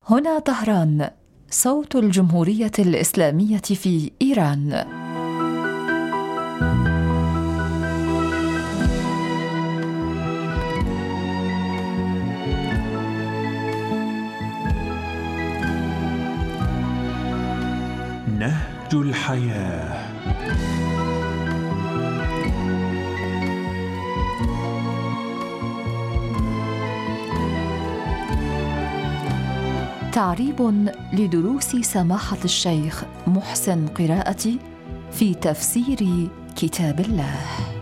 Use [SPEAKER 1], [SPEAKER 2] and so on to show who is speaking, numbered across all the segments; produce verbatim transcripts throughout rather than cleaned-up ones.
[SPEAKER 1] هنا طهران، صوت الجمهورية الإسلامية في إيران.
[SPEAKER 2] نهج الحياة.
[SPEAKER 1] تعريب لدروس سماحة الشيخ محسن قراءتي في تفسير كتاب الله.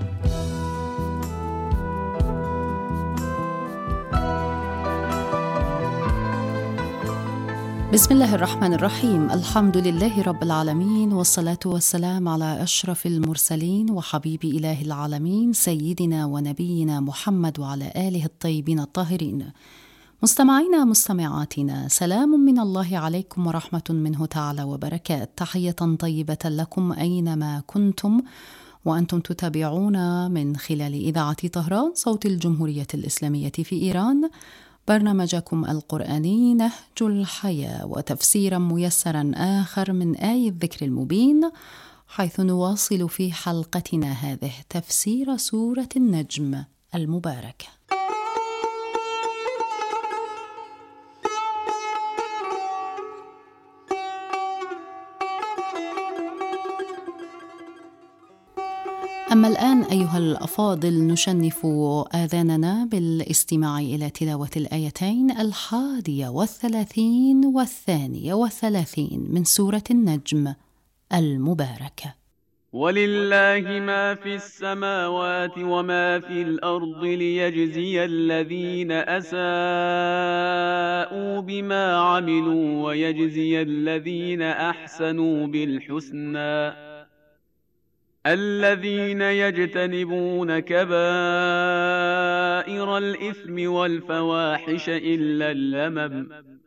[SPEAKER 3] بسم الله الرحمن الرحيم. الحمد لله رب العالمين، والصلاة والسلام على أشرف المرسلين وحبيب إله العالمين سيدنا ونبينا محمد وعلى آله الطيبين الطاهرين. مستمعينا مستمعاتنا، سلام من الله عليكم ورحمة منه تعالى وبركات. تحية طيبة لكم أينما كنتم وأنتم تتابعون من خلال إذاعة طهران صوت الجمهورية الإسلامية في إيران برنامجكم القرآني نهج الحياة، وتفسيرا ميسرا آخر من آية الذكر المبين، حيث نواصل في حلقتنا هذه تفسير سورة النجم المباركة. أما الآن أيها الأفاضل، نشنف آذاننا بالاستماع إلى تلاوة الآيتين الحادية والثلاثين والثانية والثلاثين من سورة النجم المباركة.
[SPEAKER 4] ولله ما في السماوات وما في الأرض ليجزي الذين أساءوا بما عملوا ويجزي الذين أحسنوا بالحسنى الذين يجتنبون كبائر الإثم والفواحش إلا اللمم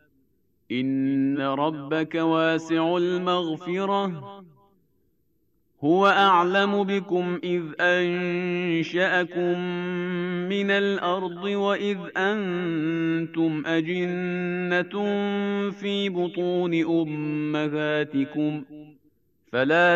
[SPEAKER 4] إن ربك واسع المغفرة هو أعلم بكم إذ أنشأكم من الأرض وإذ أنتم أجنة في بطون أمهاتكم فلا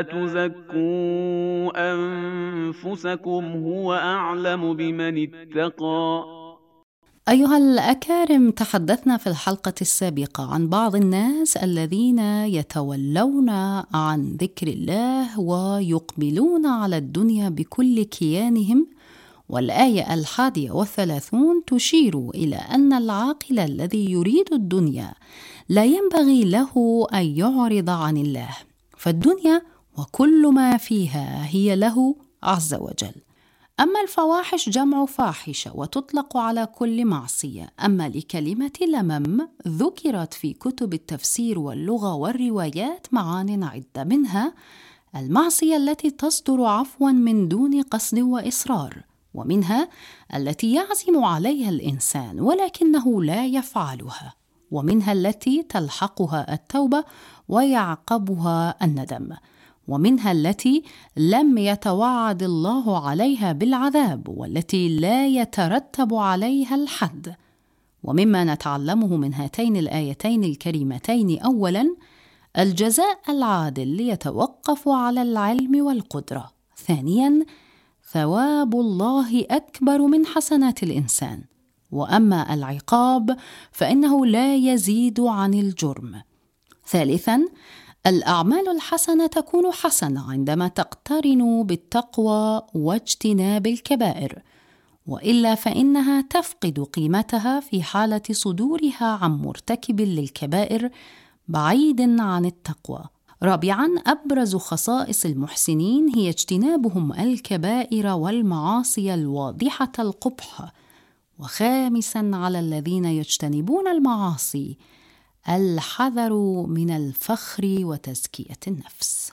[SPEAKER 4] تزكوا أنفسكم هو أعلم بمن اتقى.
[SPEAKER 3] أيها الأكارم، تحدثنا في الحلقة السابقة عن بعض الناس الذين يتولون عن ذكر الله ويقبلون على الدنيا بكل كيانهم، والآية الحادية والثلاثون تشير إلى أن العاقل الذي يريد الدنيا لا ينبغي له أن يعرض عن الله، فالدنيا وكل ما فيها هي له عز وجل. أما الفواحش جمع فاحشة وتطلق على كل معصية. أما لكلمة لمم ذكرت في كتب التفسير واللغة والروايات معان عدة، منها المعصية التي تصدر عفوا من دون قصد وإصرار، ومنها التي يعزم عليها الإنسان ولكنه لا يفعلها، ومنها التي تلحقها التوبة ويعقبها الندم، ومنها التي لم يتوعد الله عليها بالعذاب والتي لا يترتب عليها الحد. ومما نتعلمه من هاتين الآيتين الكريمتين، أولاً الجزاء العادل يتوقف على العلم والقدرة، ثانياً ثواب الله أكبر من حسنات الإنسان، وأما العقاب فإنه لا يزيد عن الجرم، ثالثاً الأعمال الحسنة تكون حسنة عندما تقترن بالتقوى واجتناب الكبائر، وإلا فإنها تفقد قيمتها في حالة صدورها عن مرتكب للكبائر بعيد عن التقوى. رابعاً أبرز خصائص المحسنين هي اجتنابهم الكبائر والمعاصي الواضحة القبح. وخامساً على الذين يجتنبون المعاصي الحذر من الفخر وتزكية النفس.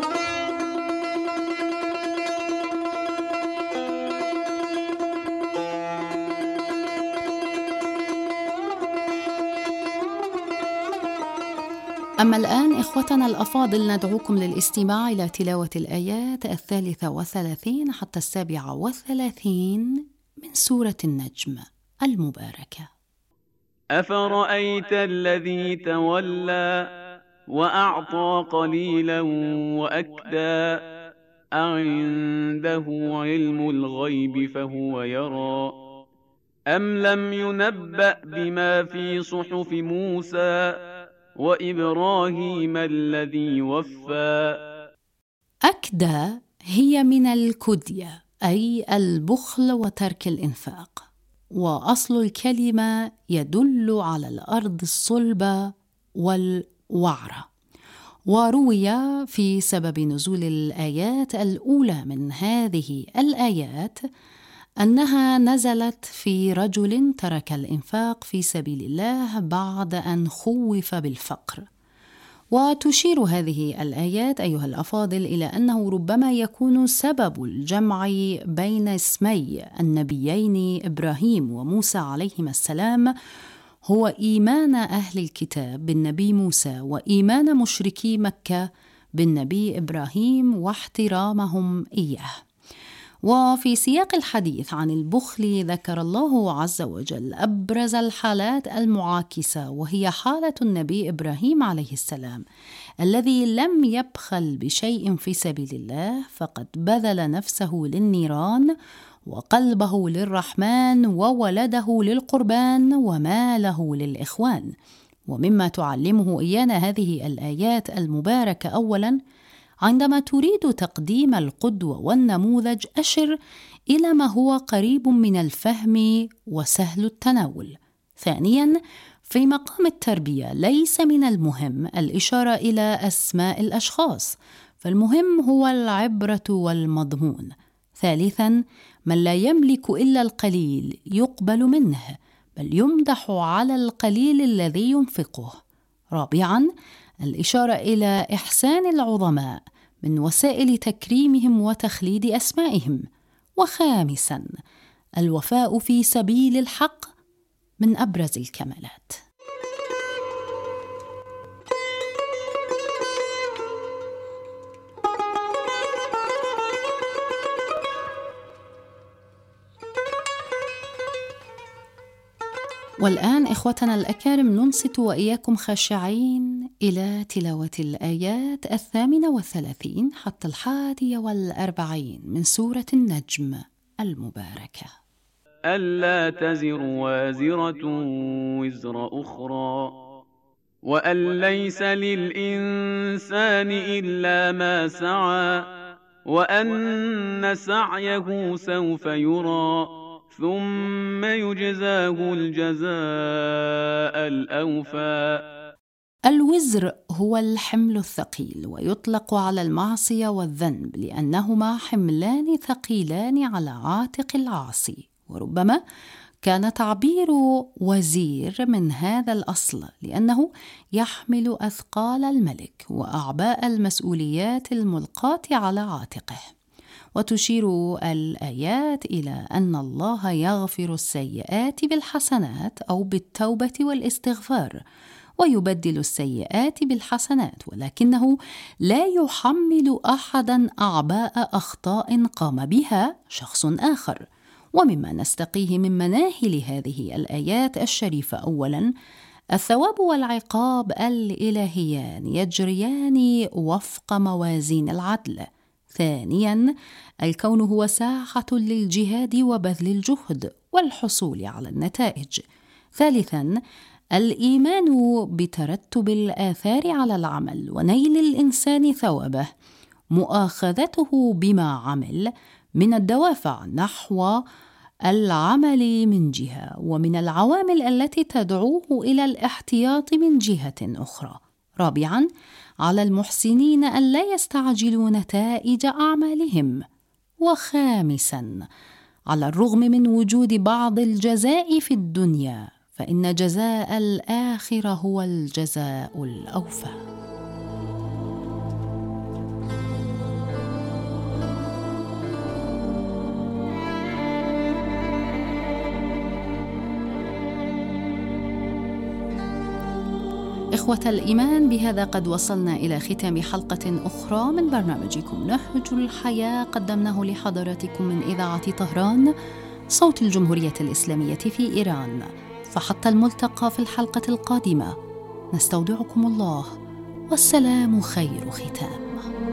[SPEAKER 3] أما الآن إخوتنا الأفاضل، ندعوكم للاستماع إلى تلاوة الآيات الثالثة والثلاثين حتى السابعة والثلاثين من سورة النجم المباركة.
[SPEAKER 4] أفرأيت الذي تولى وأعطى قليلا وأكدى أعنده علم الغيب فهو يرى أم لم ينبأ بما في صحف موسى وإبراهيم الذي وفى.
[SPEAKER 3] أكدى هي من الكدية أي البخل وترك الإنفاق، وأصل الكلمة يدل على الأرض الصلبة والوعرة. وروي في سبب نزول الآيات الأولى من هذه الآيات أنها نزلت في رجل ترك الإنفاق في سبيل الله بعد أن خوف بالفقر. وتشير هذه الآيات أيها الأفاضل إلى أنه ربما يكون سبب الجمع بين اسمي النبيين إبراهيم وموسى عليهما السلام هو إيمان أهل الكتاب بالنبي موسى وإيمان مشركي مكة بالنبي إبراهيم واحترامهم إياه. وفي سياق الحديث عن البخل ذكر الله عز وجل أبرز الحالات المعاكسة، وهي حالة النبي إبراهيم عليه السلام الذي لم يبخل بشيء في سبيل الله، فقد بذل نفسه للنيران وقلبه للرحمن وولده للقربان وماله للإخوان. ومما تعلمه إيانا هذه الآيات المباركة، أولاً عندما تريد تقديم القدوة والنموذج أشر إلى ما هو قريب من الفهم وسهل التناول. ثانياً في مقام التربية ليس من المهم الإشارة إلى أسماء الأشخاص، فالمهم هو العبرة والمضمون. ثالثاً من لا يملك إلا القليل يقبل منه، بل يمدح على القليل الذي ينفقه. رابعاً الإشارة إلى إحسان العظماء من وسائل تكريمهم وتخليد أسمائهم. وخامساً الوفاء في سبيل الحق من أبرز الكمالات. والآن إخوتنا الأكارم ننصت وإياكم خاشعين إلى تلاوة الآيات الثامنة والثلاثين حتى الحادية والأربعين من سورة النجم المباركة.
[SPEAKER 4] ألا تزر وازرة وزر أخرى وأن ليس للإنسان إلا ما سعى وأن سعيه سوف يرى ثم يجزاه الجزاء الأوفى.
[SPEAKER 3] الوزر هو الحمل الثقيل، ويطلق على المعصية والذنب لأنهما حملان ثقيلان على عاتق العاصي. وربما كان تعبير وزير من هذا الأصل لأنه يحمل أثقال الملك وأعباء المسؤوليات الملقاة على عاتقه. وتشير الآيات إلى أن الله يغفر السيئات بالحسنات أو بالتوبة والاستغفار، ويبدل السيئات بالحسنات، ولكنه لا يحمل أحدا أعباء أخطاء قام بها شخص آخر. ومما نستقيه من مناهل هذه الآيات الشريفة، أولاً الثواب والعقاب الإلهيان يجريان وفق موازين العدل. ثانياً الكون هو ساحة للجهاد وبذل الجهد والحصول على النتائج. ثالثاً الإيمان بترتب الآثار على العمل ونيل الإنسان ثوابه، مؤاخذته بما عمل من الدوافع نحو العمل من جهة، ومن العوامل التي تدعوه إلى الاحتياط من جهة أخرى. رابعاً على المحسنين ألا يستعجلوا نتائج أعمالهم. وخامساً على الرغم من وجود بعض الجزاء في الدنيا فإن جزاء الآخرة هو الجزاء الأوفى. إخوة الإيمان، بهذا قد وصلنا إلى ختام حلقة أخرى من برنامجكم نهج الحياة، قدمناه لحضراتكم من إذاعة طهران صوت الجمهورية الإسلامية في إيران. فحتى الملتقى في الحلقة القادمة، نستودعكم الله، والسلام خير ختام.